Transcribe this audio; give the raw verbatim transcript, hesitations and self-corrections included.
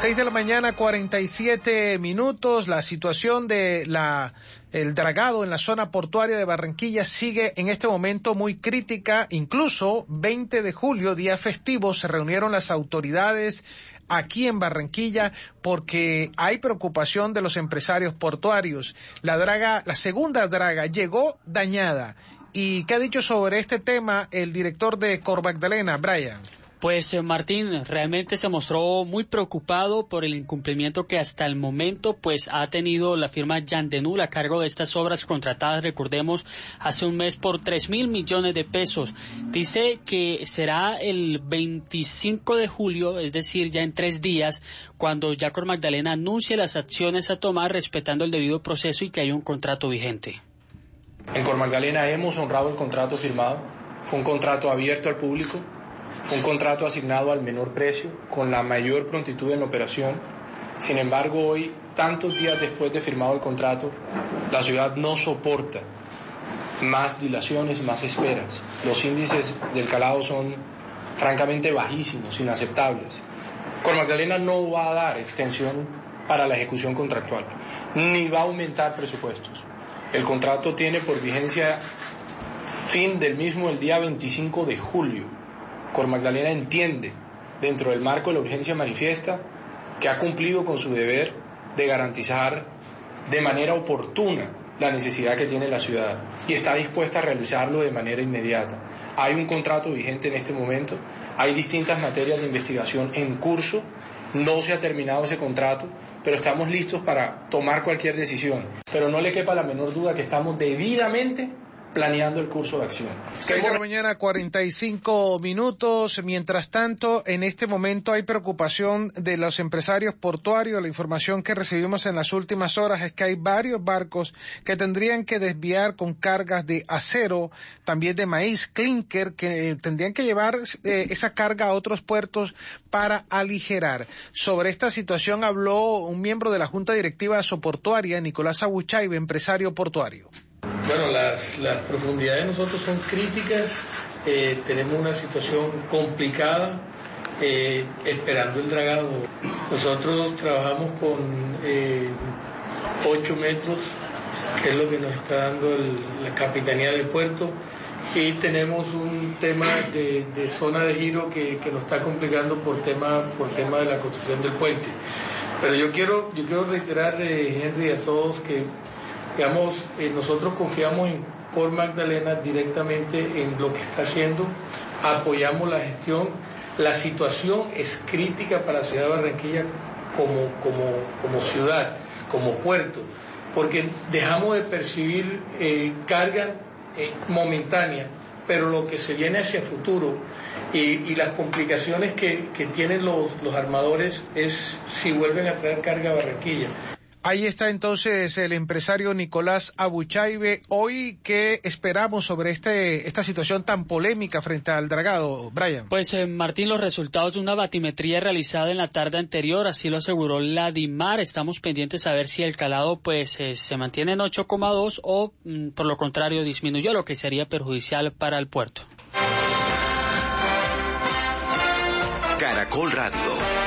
Seis de la mañana, cuarenta y siete minutos. La situación de la el dragado en la zona portuaria de Barranquilla sigue en este momento muy crítica. Incluso veinte de julio, día festivo, se reunieron las autoridades aquí en Barranquilla porque hay preocupación de los empresarios portuarios. La draga, la segunda draga llegó dañada. ¿Y qué ha dicho sobre este tema el director de Cor Magdalena, Brian? Pues eh, Martín realmente se mostró muy preocupado por el incumplimiento que hasta el momento pues ha tenido la firma Yandenul a cargo de estas obras contratadas, recordemos, hace un mes por tres mil millones de pesos. Dice que será el veinticinco de julio, es decir, ya en tres días, cuando ya Cor Magdalena anuncie las acciones a tomar respetando el debido proceso y que hay un contrato vigente. En Cor Magdalena hemos honrado el contrato firmado, fue un contrato abierto al público. Un contrato asignado al menor precio, con la mayor prontitud en la operación. Sin embargo, hoy, tantos días después de firmado el contrato, la ciudad no soporta más dilaciones, más esperas. Los índices del calado son francamente bajísimos, inaceptables. Cor Magdalena no va a dar extensión para la ejecución contractual, ni va a aumentar presupuestos. El contrato tiene por vigencia fin del mismo el día veinticinco de julio. Cor Magdalena entiende, dentro del marco de la urgencia manifiesta, que ha cumplido con su deber de garantizar de manera oportuna la necesidad que tiene la ciudad y está dispuesta a realizarlo de manera inmediata. Hay un contrato vigente en este momento, hay distintas materias de investigación en curso, no se ha terminado ese contrato, pero estamos listos para tomar cualquier decisión. Pero no le quepa la menor duda que estamos debidamente planeando el curso de acción. seis de la mañana, cuarenta y cinco minutos. Mientras tanto, en este momento hay preocupación de los empresarios portuarios. La información que recibimos en las últimas horas es que hay varios barcos que tendrían que desviar con cargas de acero, también de maíz, clinker, que eh, tendrían que llevar eh, esa carga a otros puertos para aligerar. Sobre esta situación habló un miembro de la Junta Directiva Soportuaria, Nicolás Abuchaibe, empresario portuario. Bueno, las, las profundidades de nosotros son críticas, eh, tenemos una situación complicada, eh, esperando el dragado. Nosotros trabajamos con eh, ocho metros, que es lo que nos está dando el, la Capitanía del Puerto, y tenemos un tema de, de zona de giro que, que nos está complicando por tema, por tema de la construcción del puente. Pero yo quiero, yo quiero reiterarle, Henry, a todos que Digamos, eh, nosotros confiamos en Cor Magdalena directamente en lo que está haciendo, apoyamos la gestión, la situación es crítica para la ciudad de Barranquilla como, como, como ciudad, como puerto, porque dejamos de percibir eh, carga eh, momentánea, pero lo que se viene hacia futuro y, y las complicaciones que, que tienen los, los armadores es si vuelven a traer carga a Barranquilla. Ahí está entonces el empresario Nicolás Abuchaibe. Hoy, ¿qué esperamos sobre este esta situación tan polémica frente al dragado, Brian? Pues, eh, Martín, los resultados de una batimetría realizada en la tarde anterior, así lo aseguró la DIMAR. Estamos pendientes a ver si el calado pues eh, se mantiene en ocho coma dos o, mm, por lo contrario, disminuyó, lo que sería perjudicial para el puerto. Caracol Radio.